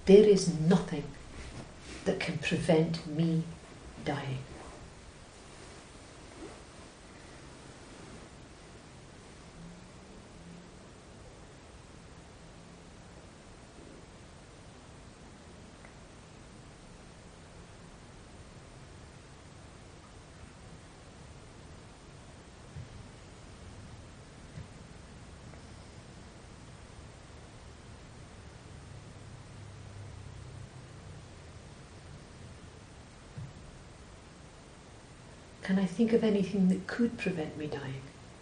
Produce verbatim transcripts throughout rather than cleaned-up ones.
there is nothing that can prevent me dying. Can I think of anything that could prevent me dying?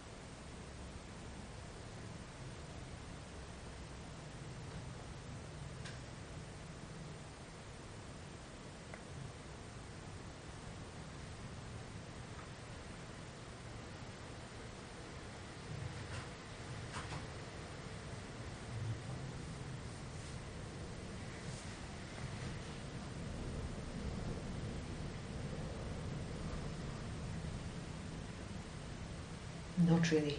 Not really.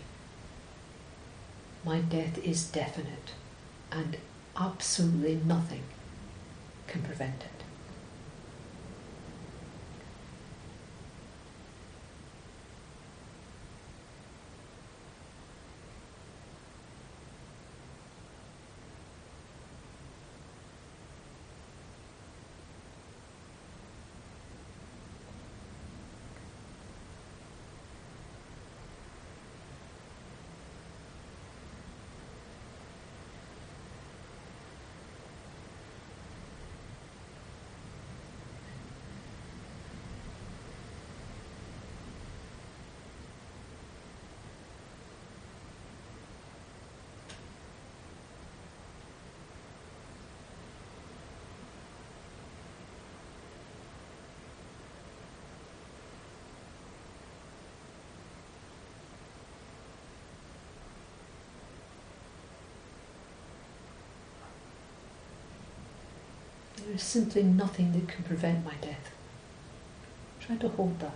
My death is definite, and absolutely nothing can prevent it. There is simply nothing that can prevent my death. Try to hold that.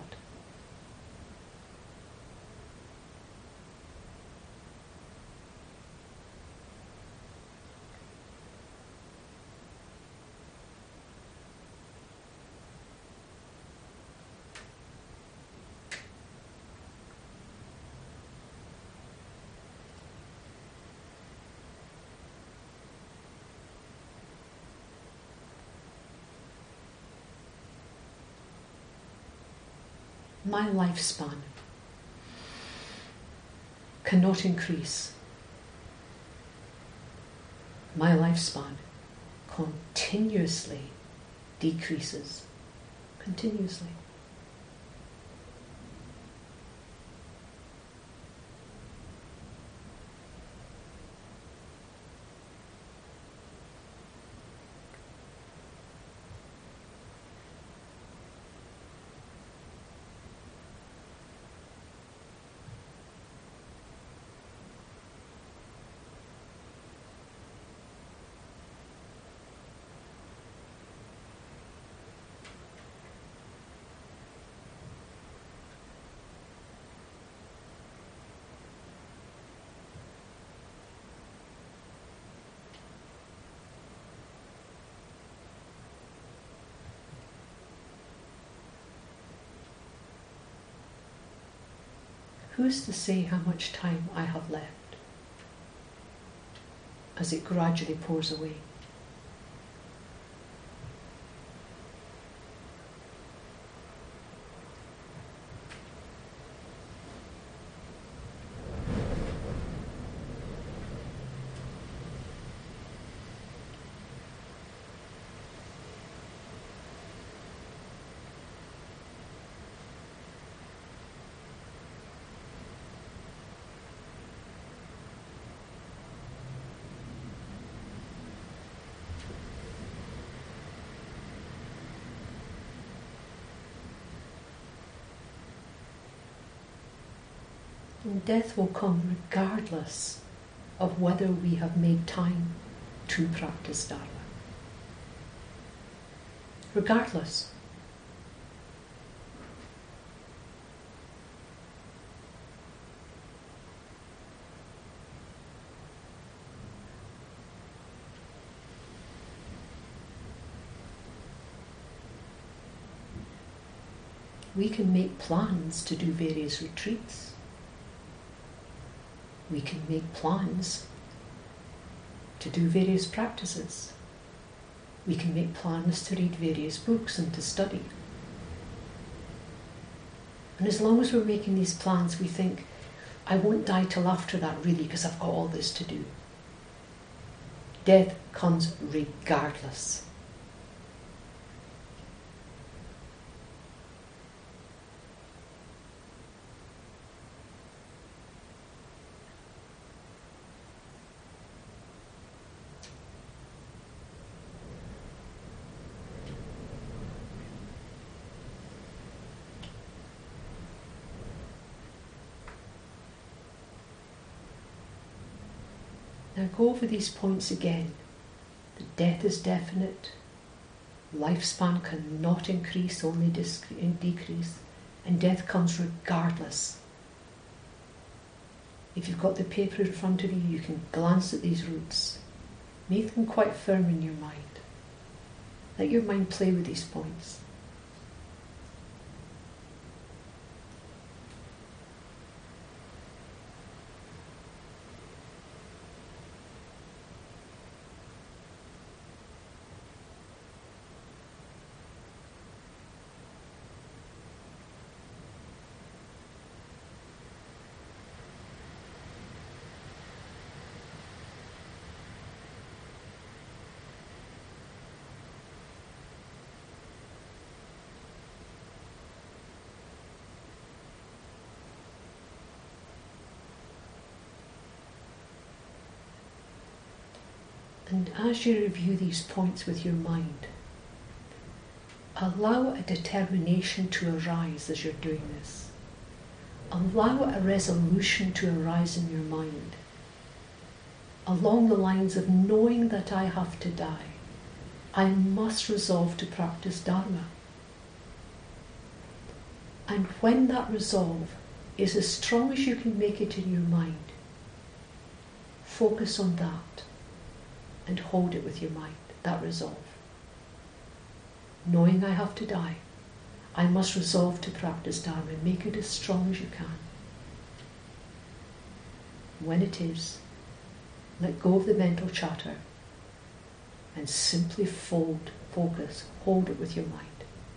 My lifespan cannot increase. My lifespan continuously decreases. Continuously. Who's to say how much time I have left as it gradually pours away? And death will come regardless of whether we have made time to practice Dharma. Regardless. we can make plans to do various retreats. We can make plans to do various practices. We can make plans to read various books and to study. And as long as we're making these plans, we think, I won't die till after that really because I've got all this to do. Death comes regardless. Now go over these points again. That death is definite, lifespan cannot increase, only decrease, and death comes regardless. If you've got the paper in front of you, you can glance at these roots. Make them quite firm in your mind. Let your mind play with these points. And as you review these points with your mind, allow a determination to arise as you're doing this. Allow a resolution to arise in your mind, along the lines of knowing that I have to die. I must resolve to practice Dharma. And when that resolve is as strong as you can make it in your mind, focus on that. And hold it with your mind, that resolve. Knowing I have to die, I must resolve to practice Dharma and make it as strong as you can. When it is, let go of the mental chatter and simply fold, focus, hold it with your mind.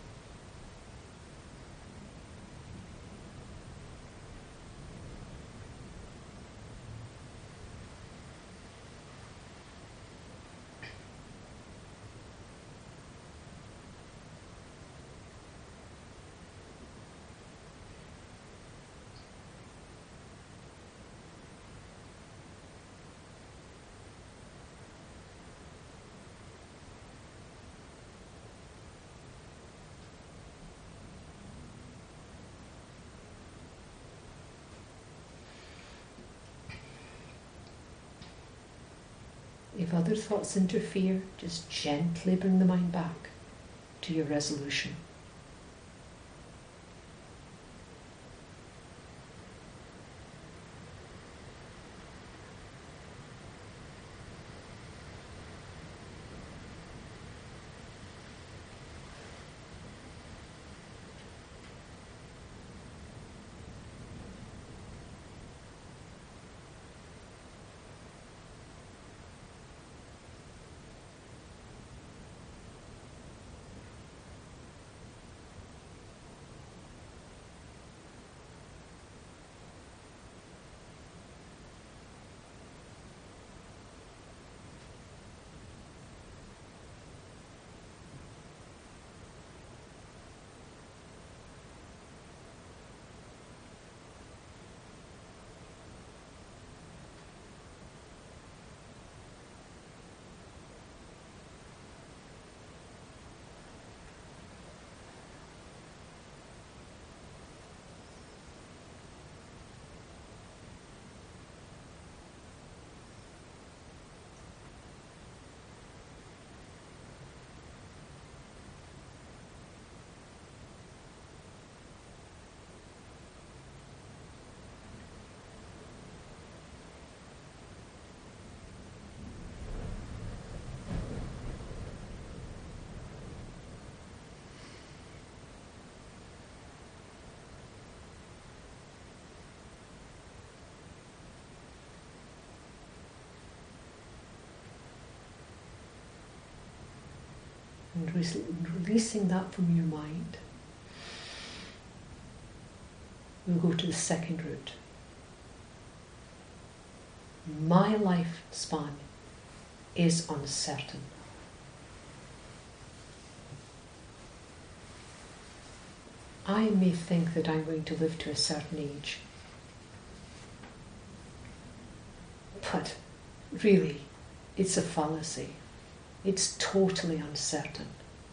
If other thoughts interfere, just gently bring the mind back to your resolution. And re- releasing that from your mind, we'll go to the second root. My lifespan is uncertain. I may think that I'm going to live to a certain age, but really, it's a fallacy. It's totally uncertain.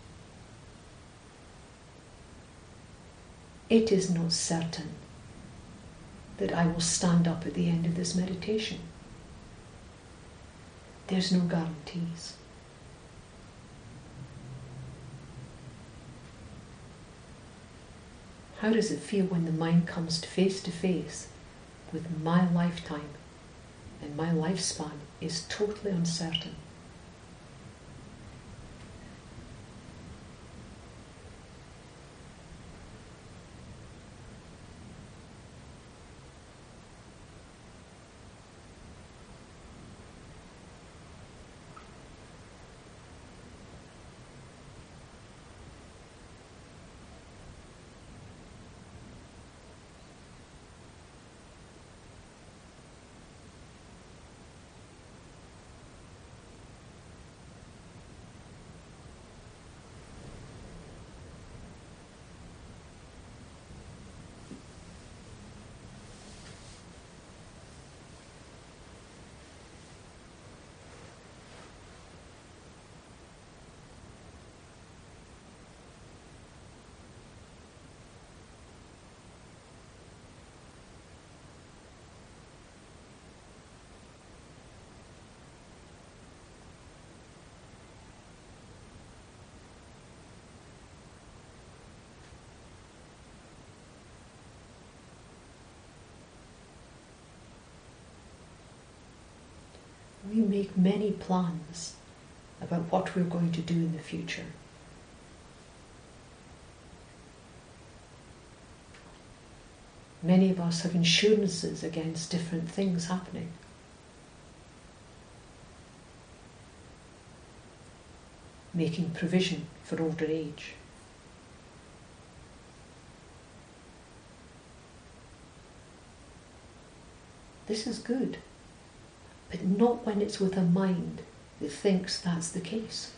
It is not certain that I will stand up at the end of this meditation. There's no guarantees. How does it feel when the mind comes face to face with my lifetime and my lifespan is totally uncertain? We make many plans about what we're going to do in the future. Many of us have insurances against different things happening. Making provision for older age. This is good. But not when it's with a mind that thinks that's the case.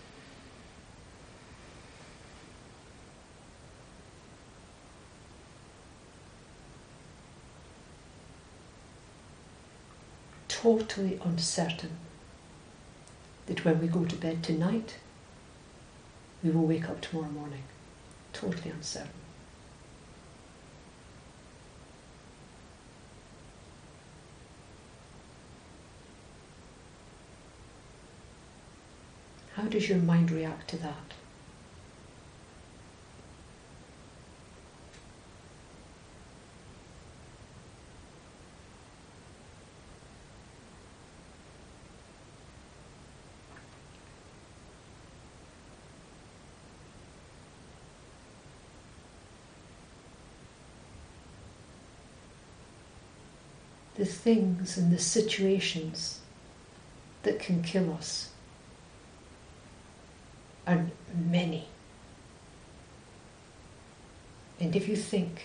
Totally uncertain that when we go to bed tonight, we will wake up tomorrow morning. Totally uncertain. How does your mind react to that? The things and the situations that can kill us are many. And if you think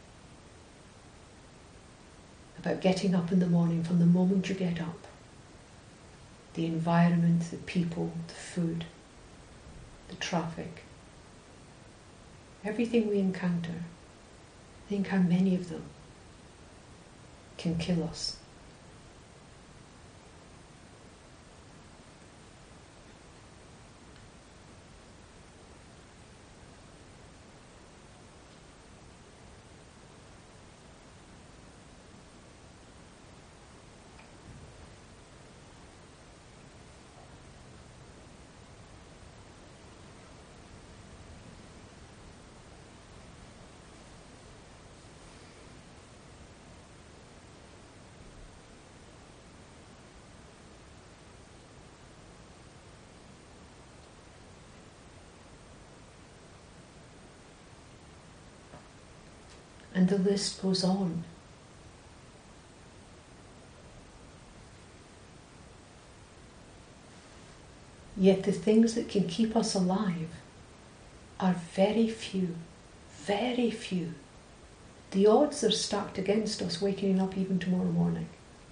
about getting up in the morning, from the moment you get up, the environment, the people, the food, the traffic, everything we encounter, think how many of them can kill us. And the list goes on. Yet the things that can keep us alive are very few, very few. The odds are stacked against us waking up even tomorrow morning.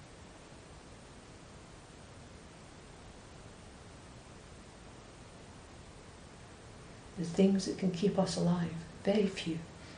The things that can keep us alive, very few.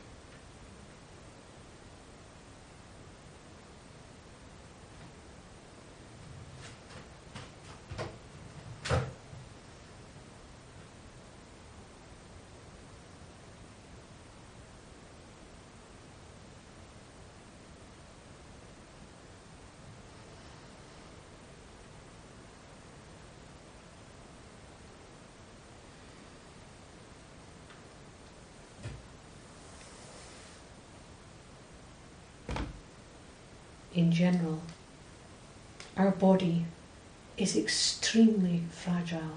In general, our body is extremely fragile.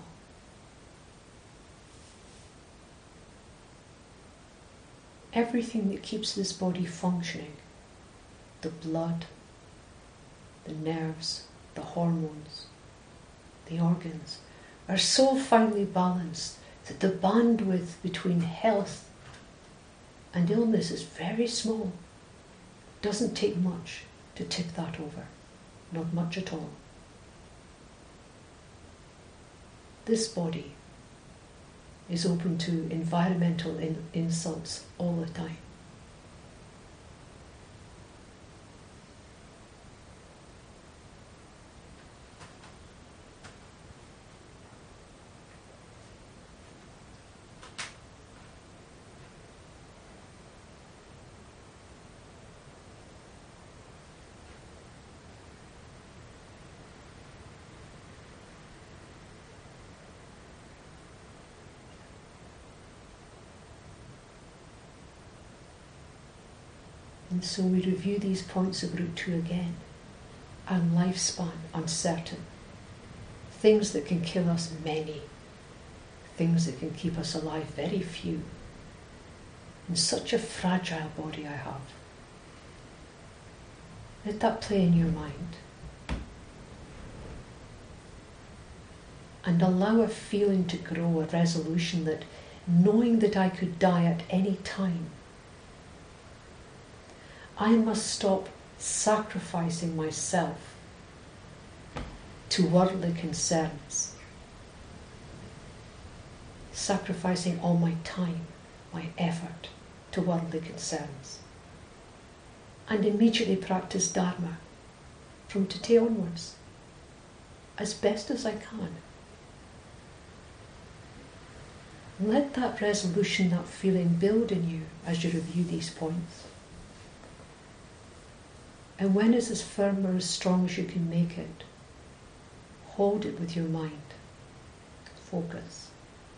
Everything that keeps this body functioning, the blood, the nerves, the hormones, the organs, are so finely balanced that the bandwidth between health and illness is very small. It doesn't take much to tip that over, not much at all. This body is open to environmental in- insults all the time. And so we review these points of Route two again. Our lifespan, uncertain. Things that can kill us, many. Things that can keep us alive, very few. And such a fragile body I have. Let that play in your mind. And allow a feeling to grow, a resolution that knowing that I could die at any time, I must stop sacrificing myself to worldly concerns, sacrificing all my time, my effort to worldly concerns, and immediately practice Dharma from today onwards, as best as I can. Let that resolution, that feeling build in you as you review these points. And when it's as firm or as strong as you can make it, hold it with your mind. Focus.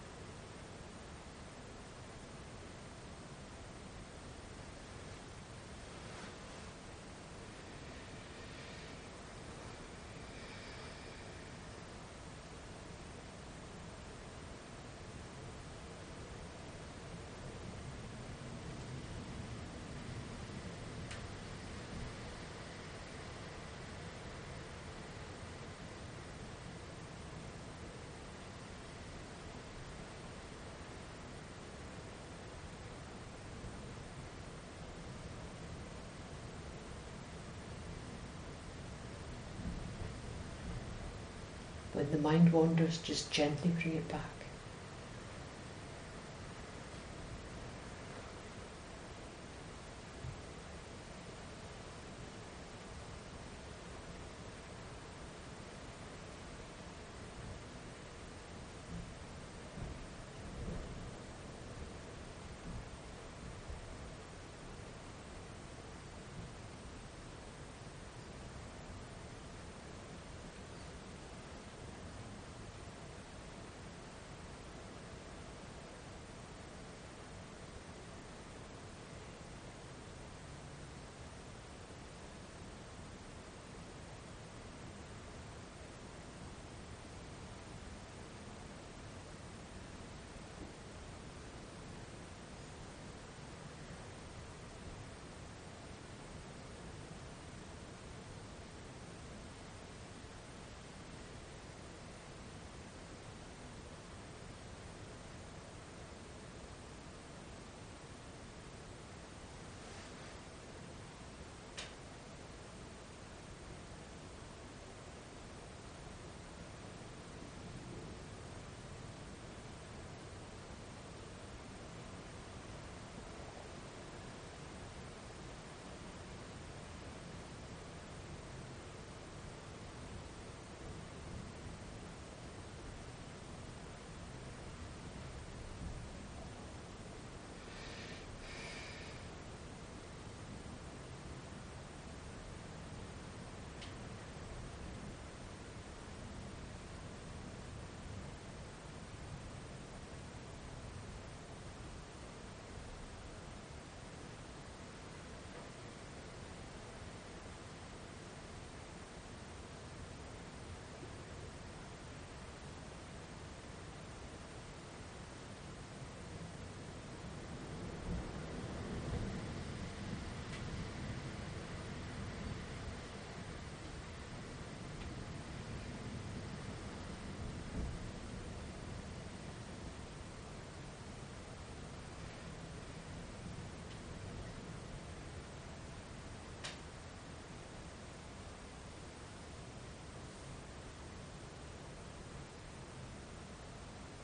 When the mind wanders, just gently bring it back.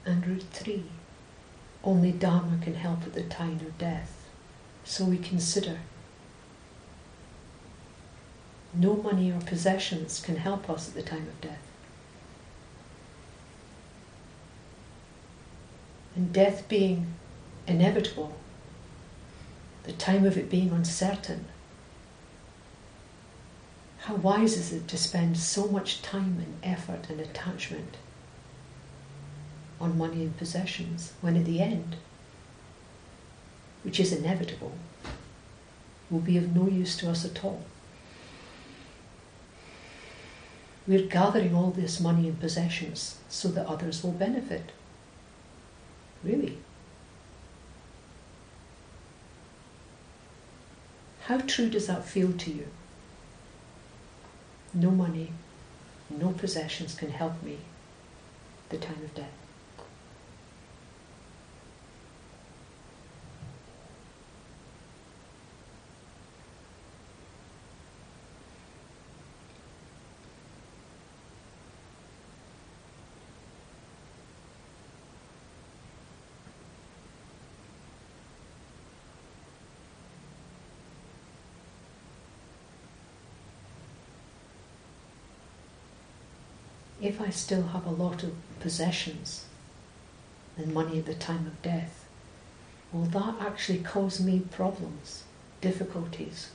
And root three, only Dharma can help at the time of death. So we consider no money or possessions can help us at the time of death. And death being inevitable, the time of it being uncertain, how wise is it to spend so much time and effort and attachment on money and possessions when at the end, which is inevitable, will be of no use to us at all. We're gathering all this money and possessions so that others will benefit. Really. How true does that feel to you? No money, no possessions can help me at the time of death. If I still have a lot of possessions and money at the time of death, will that actually cause me problems, difficulties?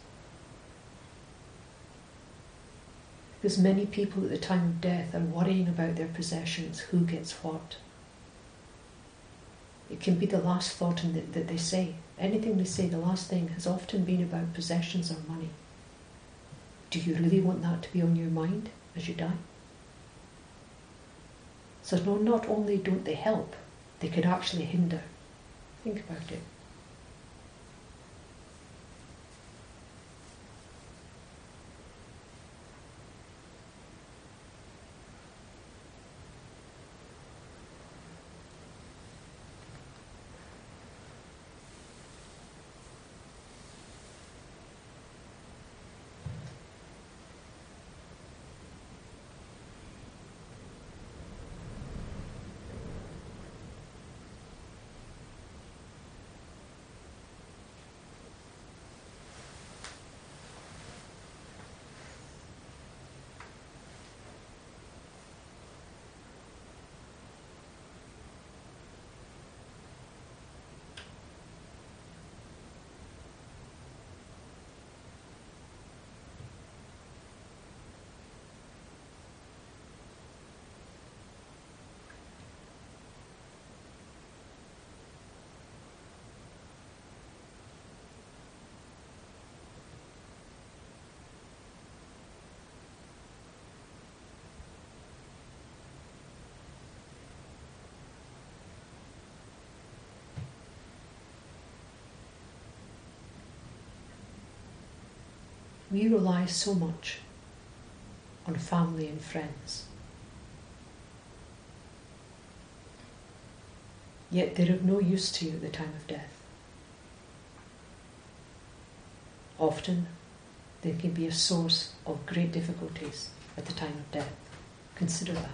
Because many people at the time of death are worrying about their possessions, who gets what. It can be the last thought in the, that they say. Anything they say, the last thing has often been about possessions or money. Do you really want that to be on your mind as you die? So no, not only don't they help, they could actually hinder. Think about it. We rely so much on family and friends, yet they're of no use to you at the time of death. Often they can be a source of great difficulties at the time of death. Consider that.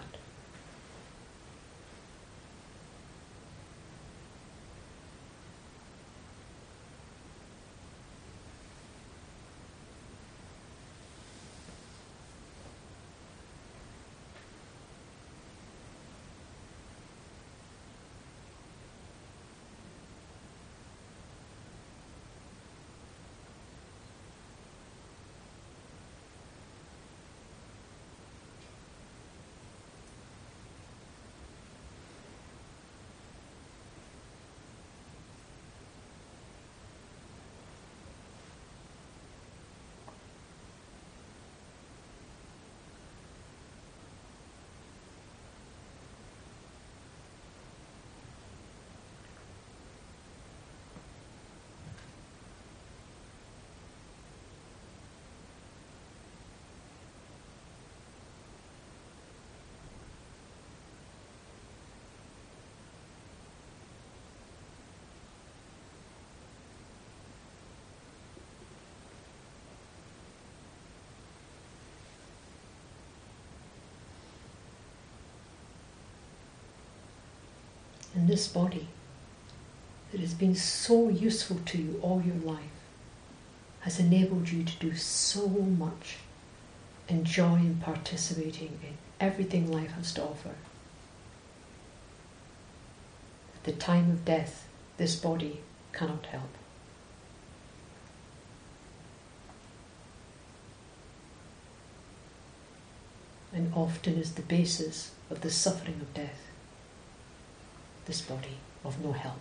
And this body that has been so useful to you all your life has enabled you to do so much, enjoy in participating in everything life has to offer. At the time of death, this body cannot help. And often is the basis of the suffering of death, this body of no help.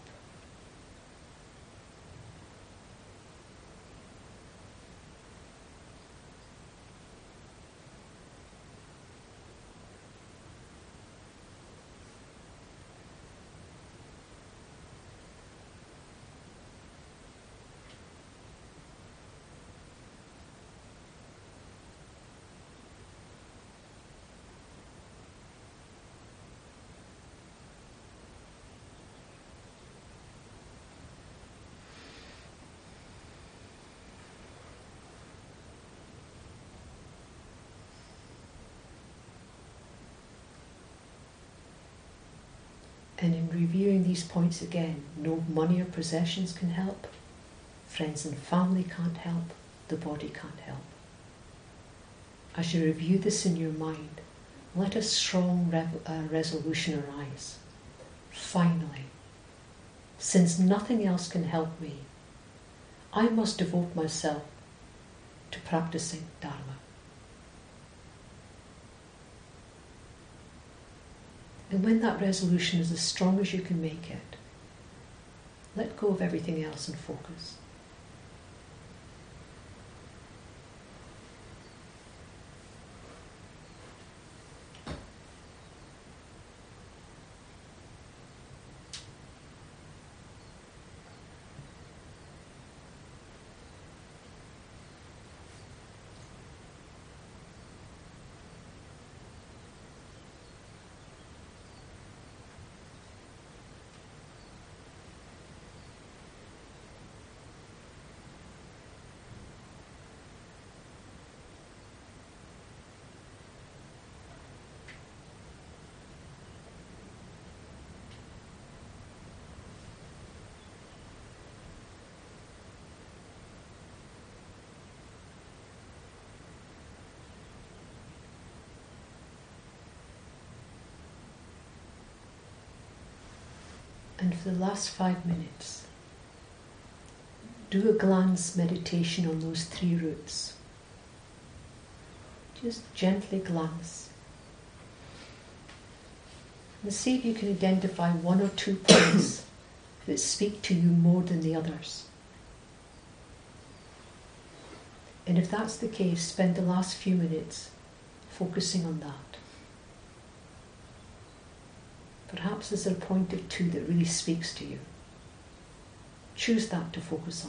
And in reviewing these points again, no money or possessions can help, friends and family can't help, the body can't help. As you review this in your mind, let a strong rev- uh, resolution arise. Finally, since nothing else can help me, I must devote myself to practicing Dharma. And when that resolution is as strong as you can make it, let go of everything else and focus. And for the last five minutes, do a glance meditation on those three roots. Just gently glance. And see if you can identify one or two points that speak to you more than the others. And if that's the case, spend the last few minutes focusing on that. Perhaps there's a point or two that really speaks to you. Choose that to focus on.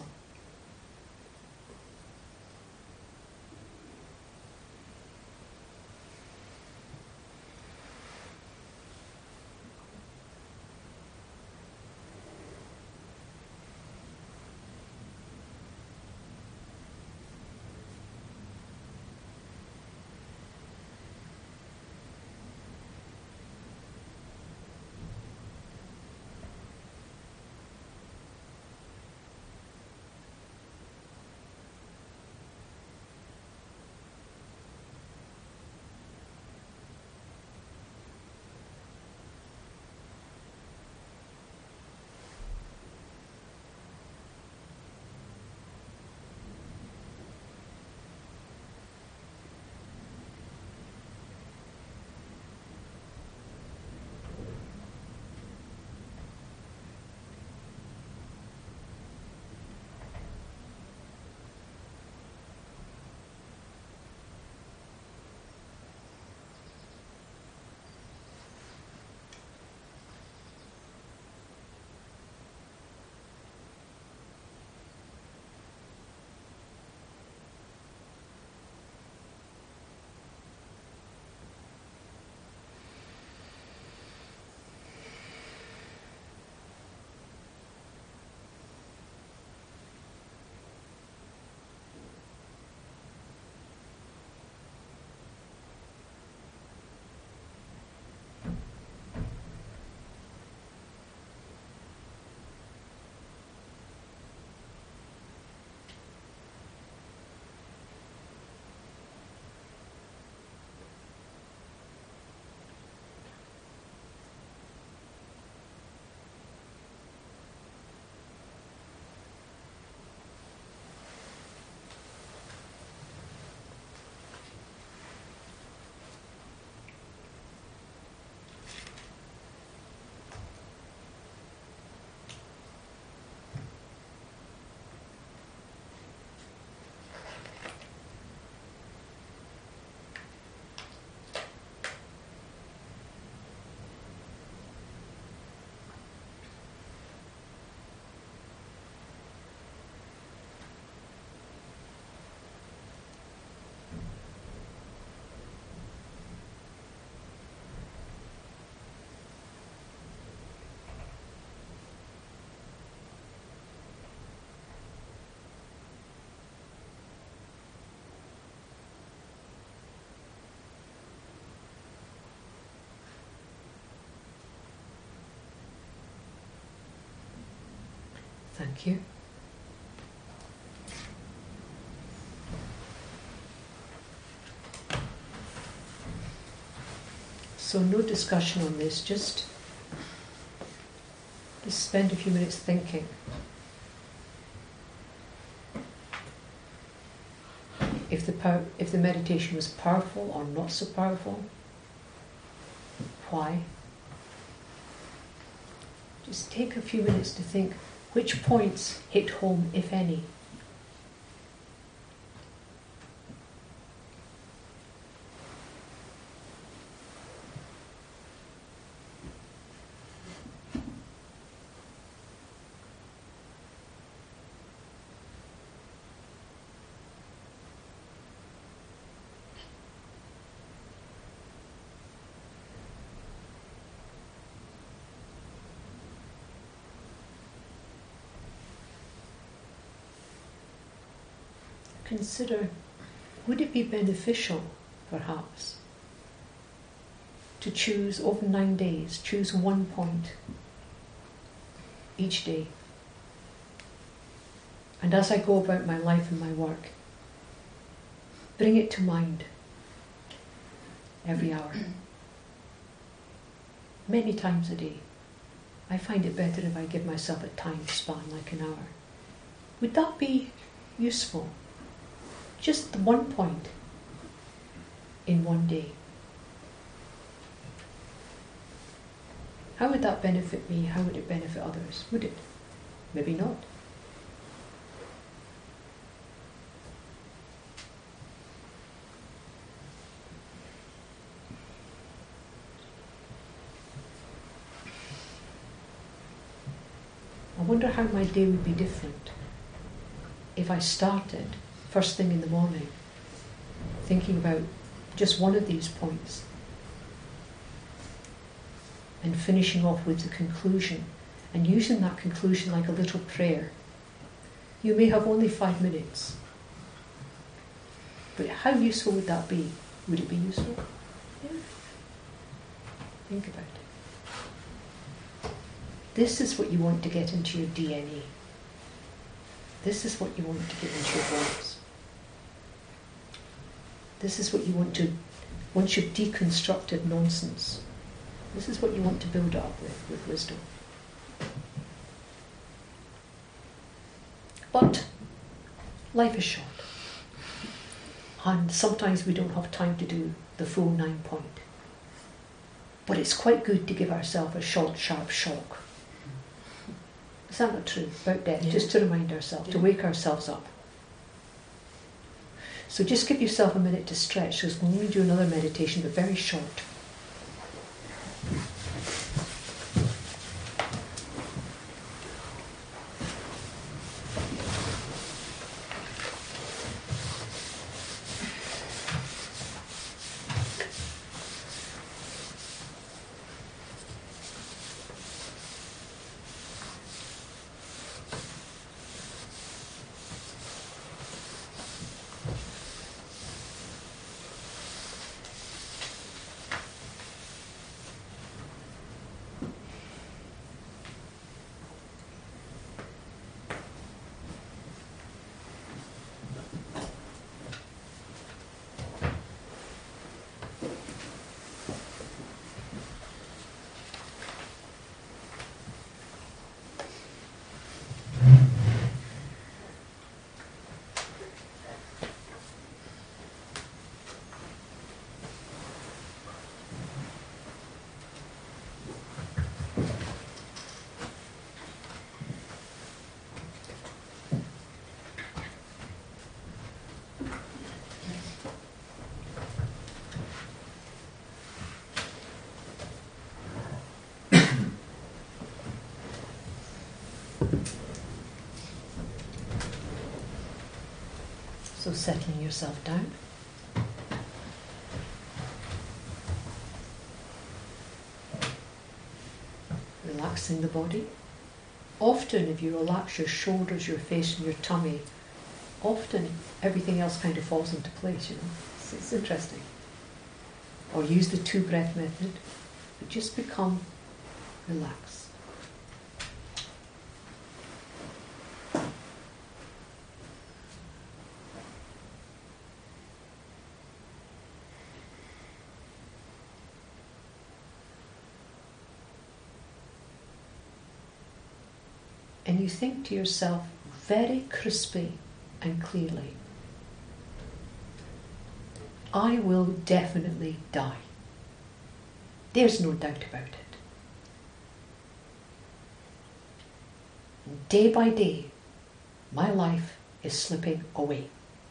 Thank you. So no discussion on this, just, just spend a few minutes thinking. If the, pow- if the meditation was powerful or not so powerful, why? Just take a few minutes to think which points hit home, if any. Consider, would it be beneficial, perhaps, to choose over nine days, choose one point each day. And as I go about my life and my work, bring it to mind every hour, many times a day. I find it better if I give myself a time span, like an hour. Would that be useful? Just the one point in one day. How would that benefit me? How would it benefit others? Would it? Maybe not. I wonder how my day would be different if I started first thing in the morning thinking about just one of these points and finishing off with the conclusion and using that conclusion like a little prayer. You may have only five minutes, but how useful would that be? Would it be useful? Yeah. Think about it. This is what you want to get into your D N A. This is what you want to get into your bones. This is what you want to, once you've deconstructed nonsense, this is what you want to build up with, with wisdom. But life is short. And sometimes we don't have time to do the full nine point. But it's quite good to give ourselves a short, sharp shock. Is that not true? About death, yeah. Just to remind ourselves, yeah. To wake ourselves up. So just give yourself a minute to stretch. So we'll only do another meditation, but very short. So settling yourself down. Relaxing the body. Often if you relax your shoulders, your face and your tummy, often everything else kind of falls into place, you know. It's, it's interesting. Or use the two breath method, but just become relaxed. and you think to yourself very crisply and clearly, I will definitely die. There's no doubt about it. Day by day, my life is slipping away.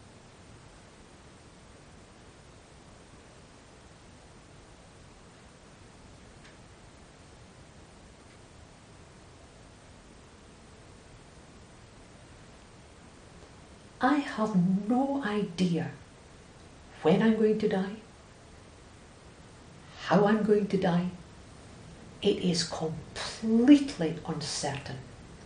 I have no idea when I'm going to die, how I'm going to die. It is completely uncertain.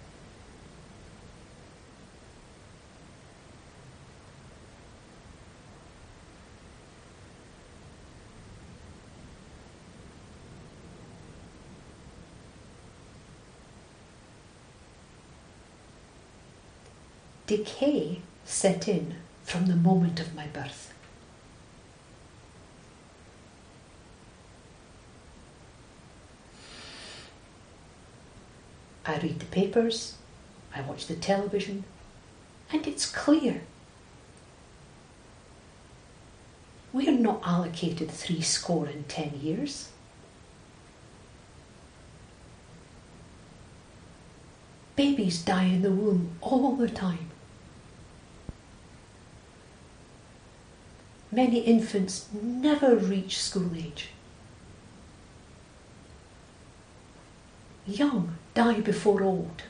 Decay set in from the moment of my birth. I read the papers, I watch the television, and it's clear. We are not allocated three score and ten years. Babies die in the womb all the time. Many infants never reach school age. Young die before old.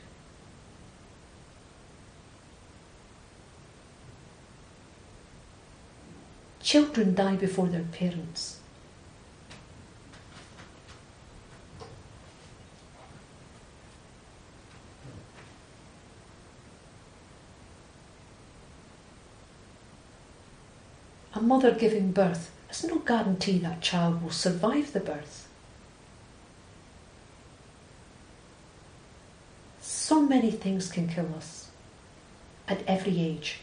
Children die before their parents. A mother giving birth has no guarantee that child will survive the birth. So many things can kill us at every age.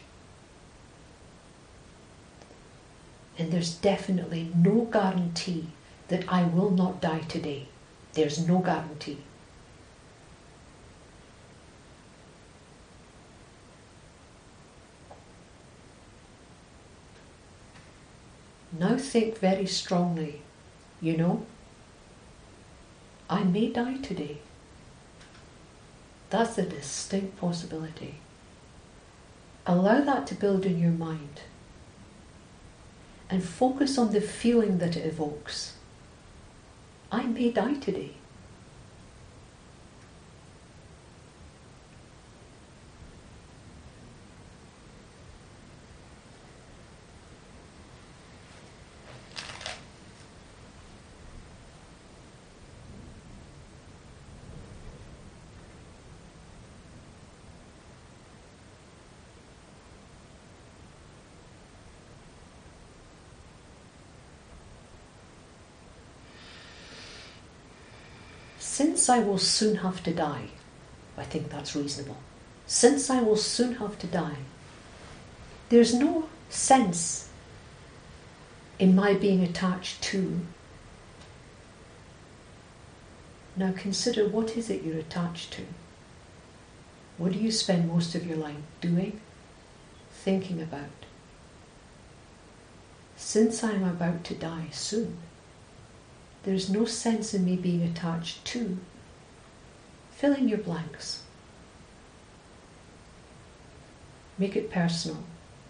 And there's definitely no guarantee that I will not die today. There's no guarantee. Now think very strongly, you know, I may die today. That's a distinct possibility. Allow that to build in your mind and focus on the feeling that it evokes. I may die today. Since I will soon have to die, I think that's reasonable. Since I will soon have to die, there's no sense in my being attached to. Now consider, what is it you're attached to? What do you spend most of your life doing, thinking about? Since I'm about to die soon, there's no sense in me being attached to. Fill in your blanks. Make it personal.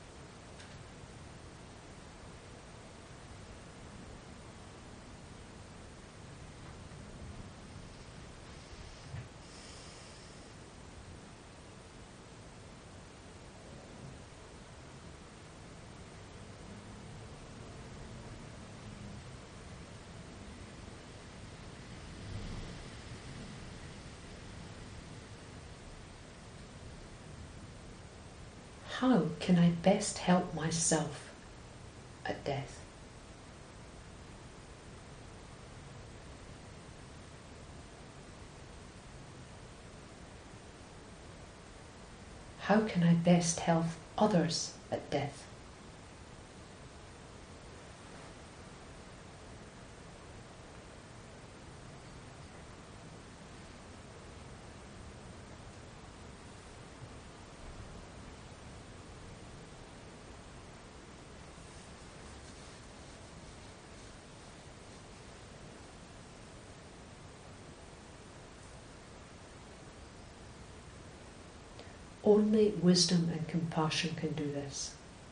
How can I best help myself at death? How can I best help others at death? Only wisdom and compassion can do this.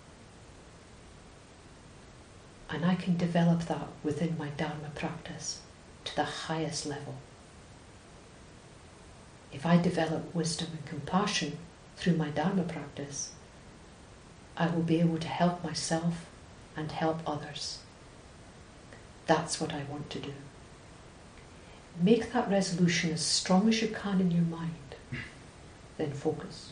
And I can develop that within my Dharma practice to the highest level. If I develop wisdom and compassion through my Dharma practice, I will be able to help myself and help others. That's what I want to do. Make that resolution as strong as you can in your mind, then focus.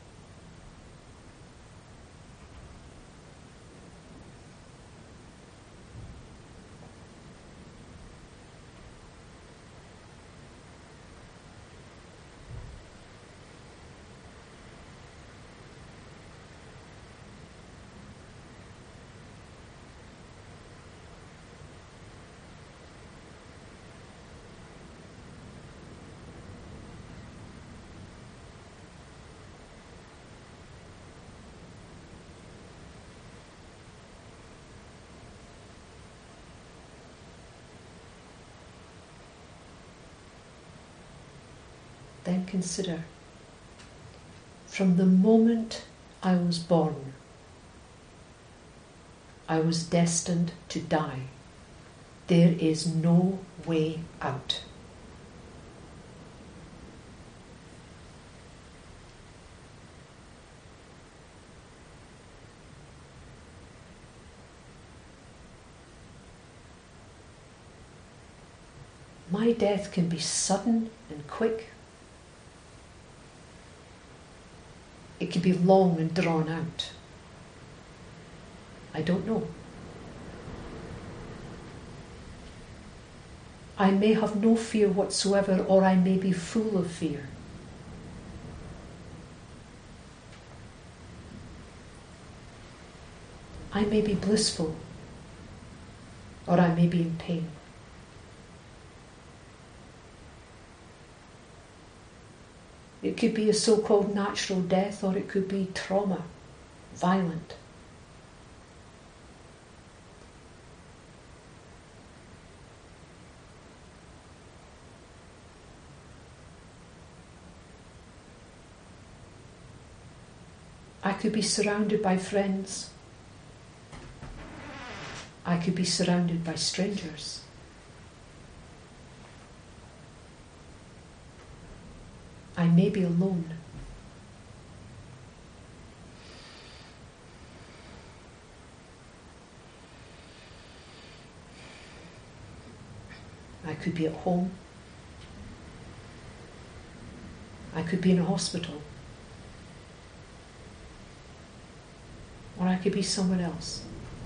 Then consider, from the moment I was born, I was destined to die. There is no way out. My death can be sudden and quick. It could be long and drawn out. I don't know. I may have no fear whatsoever, or I may be full of fear. I may be blissful, or I may be in pain. It could be a so-called natural death, or it could be trauma, violent. I could be surrounded by friends. I could be surrounded by strangers. I may be alone. I could be at home. I could be in a hospital. Or I could be somewhere else.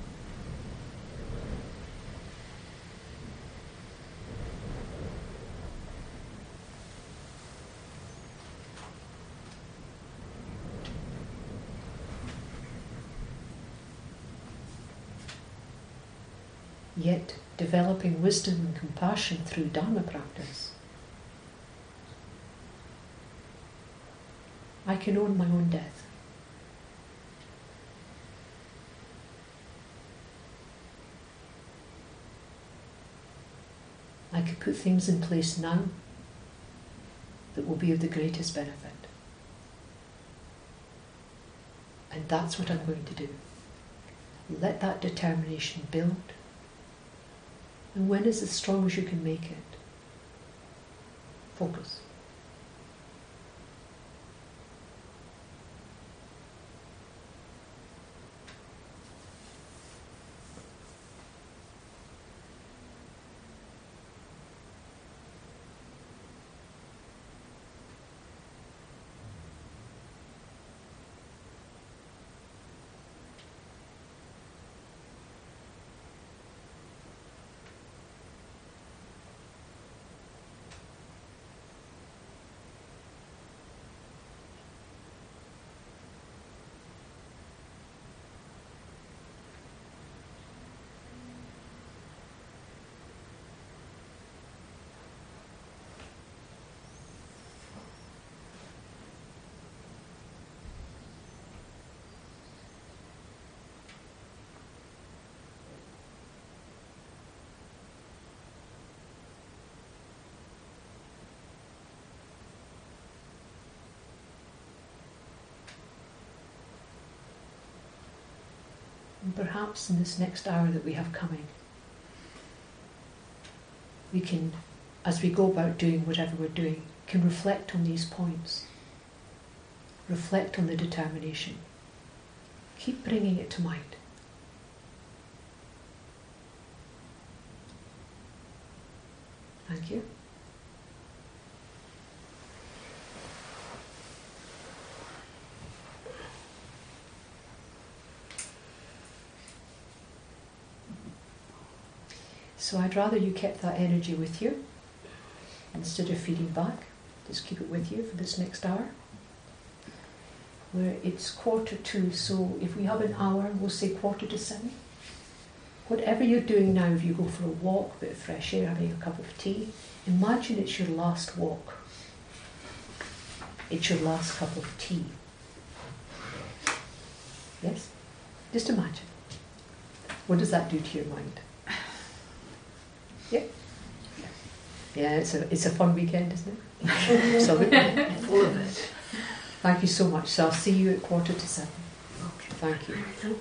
Yet developing wisdom and compassion through Dharma practice, I can own my own death. I could put things in place now that will be of the greatest benefit. And that's what I'm going to do. Let that determination build. And when it's as strong as you can make it, focus. And perhaps in this next hour that we have coming, we can, as we go about doing whatever we're doing, can reflect on these points. Reflect on the determination. Keep bringing it to mind. Thank you. So I'd rather you kept that energy with you instead of feeding back. Just keep it with you for this next hour. Where it's quarter to, so if we have an hour, we'll say quarter to seven. Whatever you're doing now, if you go for a walk, a bit of fresh air, having a cup of tea, imagine it's your last walk. It's your last cup of tea. Yes? Just imagine. What does that do to your mind? Yeah? Yeah, it's a, it's a fun weekend, isn't it? Absolutely. Full of it. Thank you so much. So I'll see you at quarter to seven. Okay. Thank you.